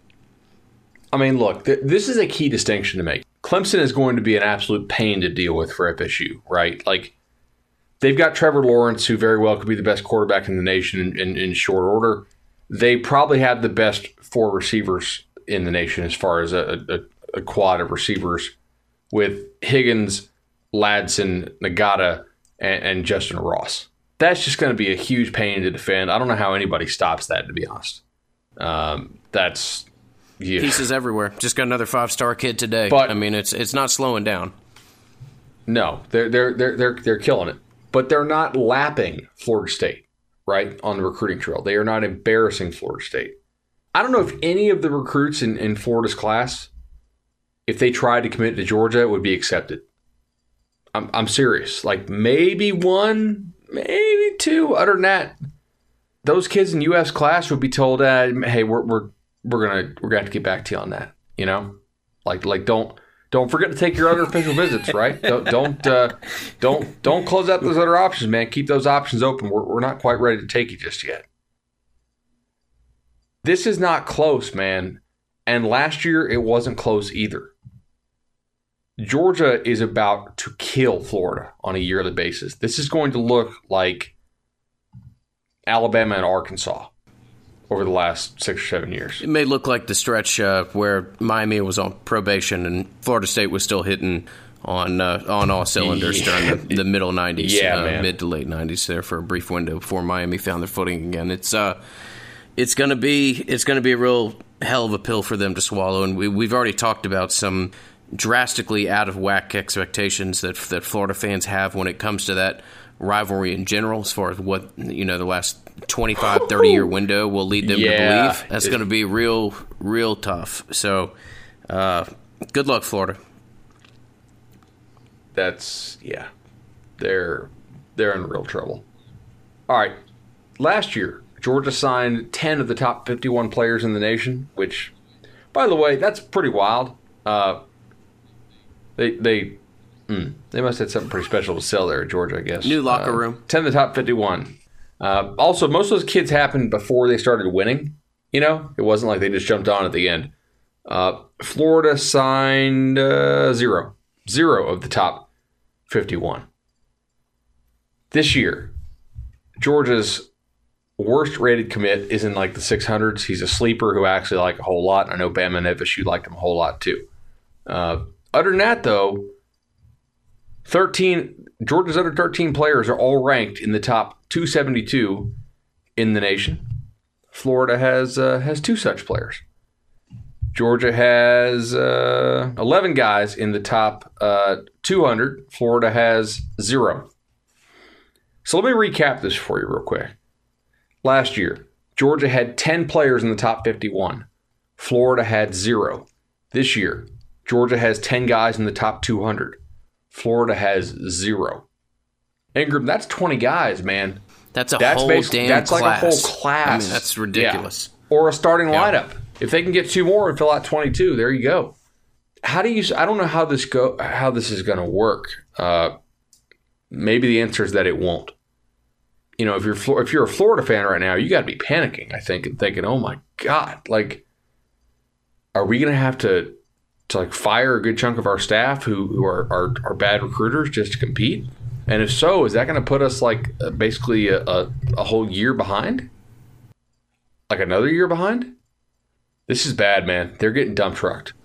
I mean, look, this is a key distinction to make. Clemson is going to be an absolute pain to deal with for FSU, right? Like, they've got Trevor Lawrence, who very well could be the best quarterback in the nation in short order. They probably have the best 4 receivers in the nation as far as a quad of receivers with Higgins, Ladson, Nagata, and Justin Ross. That's just going to be a huge pain to defend. I don't know how anybody stops that, to be honest. That's... Yeah. Pieces everywhere. Just got another 5-star kid today. But I mean, it's not slowing down. No, they're killing it. But they're not lapping Florida State, right, on the recruiting trail. They are not embarrassing Florida State. I don't know if any of the recruits in Florida's class, if they tried to commit to Georgia, would be accepted. I'm serious. Like, maybe 1, maybe 2. Other than that, those kids in U.S. class would be told, hey, we're gonna have to get back to you on that, you know, like don't forget to take your other official visits, right? Don't close out those other options, man. Keep those options open. We're not quite ready to take you just yet. This is not close, man. And last year it wasn't close either. Georgia is about to kill Florida on a yearly basis. This is going to look like Alabama and Arkansas over the last 6 or 7 years. It may look like the stretch where Miami was on probation and Florida State was still hitting on all cylinders during the middle 90s, mid to late 90s there for a brief window before Miami found their footing again. It's going to be a real hell of a pill for them to swallow, and we've already talked about some drastically out of whack expectations that Florida fans have when it comes to that rivalry in general, as far as what the last 25, 30-year window will lead them to believe. That's going to be real tough. So, good luck, Florida. They're in real trouble. All right. Last year, Georgia signed 10 of the top 51 players in the nation, which, by the way, that's pretty wild. They must have something pretty special to sell there at Georgia, I guess. New locker room. 10 of the top 51. Also, most of those kids happened before they started winning. It wasn't like they just jumped on at the end. Florida signed 0 of the top 51. This year, Georgia's worst-rated commit is in like the 600s. He's a sleeper who I actually like a whole lot. I know Bama and FSU liked him a whole lot too. Other than that, though, Georgia's other 13 players are all ranked in the top 272 in the nation. Florida has 2 such players. Georgia has 11 guys in the top 200. Florida has 0. So let me recap this for you real quick. Last year, Georgia had 10 players in the top 51. Florida had 0. This year, Georgia has 10 guys in the top 200. Florida has 0. Ingram, that's 20 guys, man. That's whole damn that's class. Like a whole class. I mean, that's ridiculous. Yeah. Or a starting lineup. If they can get 2 more and fill out 22, there you go. I don't know how this is going to work. Maybe the answer is that it won't. You know, if you're a Florida fan right now, you got to be panicking, I think, and thinking, "Oh my God, like, are we going to have to like fire a good chunk of our staff who are bad recruiters just to compete?" And if so, is that going to put us like basically a whole year behind? Like another year behind? This is bad, man. They're getting dump trucked.